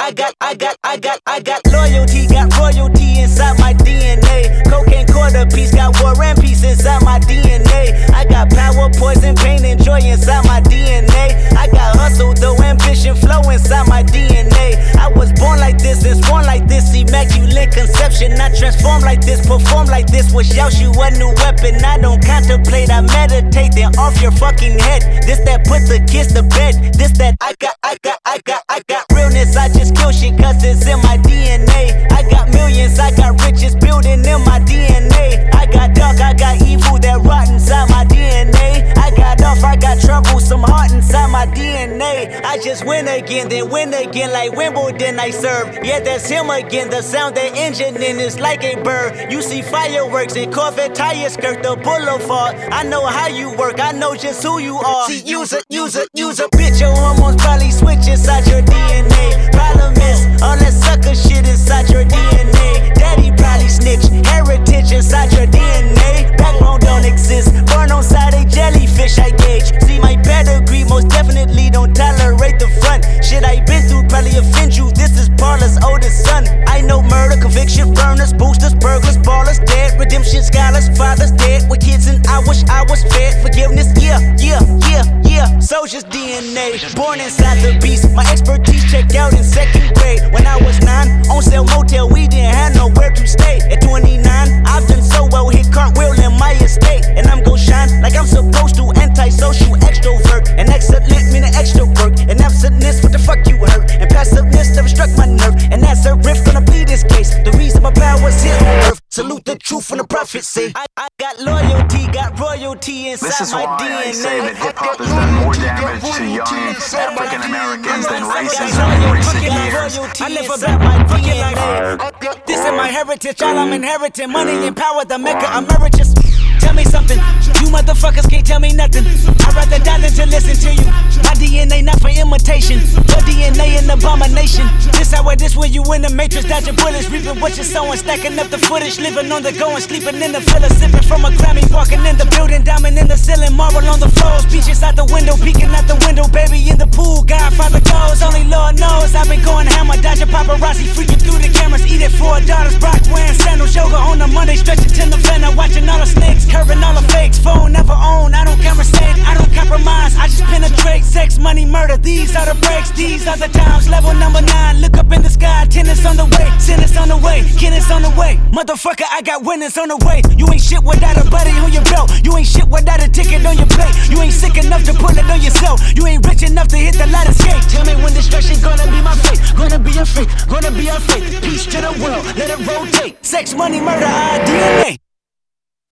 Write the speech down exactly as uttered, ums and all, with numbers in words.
I got, I got, I got, I got loyalty, got royalty inside my D N A. Cocaine quarter piece, got war and peace inside my D N A. I got power, poison, pain, and joy inside my D N A. I got hustle, though ambition, flow inside my D N A. I was born like this and born like this, immaculate conception. I transform like this, perform like this. Was Yaoshu a new weapon? I don't contemplate, I meditate, then off your fucking head. This that put the kids to bed. This that I got, I got, I got, I got realness. I just kill shit cause it's in my D N A. I got millions, I got riches building in my D N A. I got dark, I got evil that rot inside my D N A. I got off, I got trouble, some heart inside my D N A. I just win again, then win again like Wimbledon I serve. Yeah, that's him again, the sound that engine in is like a bird. You see fireworks and Corvette tires skirt the boulevard. I know how you work, I know just who you are. See, use a, use a, use a bitch, your hormones probably switch inside your D N A. Problem is, all that sucker shit inside your D N A. Daddy probably snitch, heritage inside your D N A. Backbone don't exist, born on side a jellyfish I gauge. See my pedigree, most definitely don't tolerate the front. Shit I been through probably offend you, this is Paula's oldest son. I know murder, conviction, burners, boosters, burglars, ballers, dead. Redemption, scholars, fathers dead. With kids and I wish I was fed. Forgiveness, yeah, yeah, yeah, yeah. Soldier's D N A, born inside the beast. My expertise checked out in second grade. When I was nine, on sale motel, we didn't have nowhere to stay. At twenty-nine, I've done so well, hit cartwheel in my estate. And I'm gon' shine like I'm supposed to. Antisocial extrovert, and excellent meaning extra work. And absentness, what the fuck you hurt? And passiveness never struck my nerve. And that's a riff, gonna plead this case. The reason my power's here on earth. Salute the truth from the prophecy. I, I got loyalty, got royalty inside this is my why D N A. I say that hip-hop has done more damage to young African Americans than racism in recent years. I live about my D N A. This is my heritage, all I'm inheriting. Money and power, the maker emeritus. Tell me something, you motherfuckers can't tell me nothing. I'd rather die than to listen to you. My D N A not for imitation, your D N A an abomination. This how it is when you in the matrix, dodging bullets, reaping what you're sowing, stacking up the footage, living on the go and sleeping in the villa, sipping from a Grammy, walking in the building, diamond in the ceiling, marble on the floors, beaches out the window, peeking out the window, baby in the pool, Godfather goes, only Lord knows. I've been going hammer, dodging paparazzi, freaking through the cameras, eating four daughters, Brock wearing sandals, yoga on a Monday, stretching to November, watching all the snakes, curving all the fakes, phone never own, I don't conversate, I don't compromise, I just penetrate, sex, money, murder, these are the breaks, these are the times, level number nine, look up in the sky, tennis on the way, tennis on the way, tennis on the way, motherfucker, I got winners on the way, you ain't shit without a buddy on your belt, you ain't shit without a ticket on your plate, you ain't sick enough to pull it on yourself, you ain't rich enough to hit the ladder skate, tell me when destruction gonna be my fate, gonna be a fate, gonna be a fate, peace to the world, let it rotate, sex, money, murder, our D N A.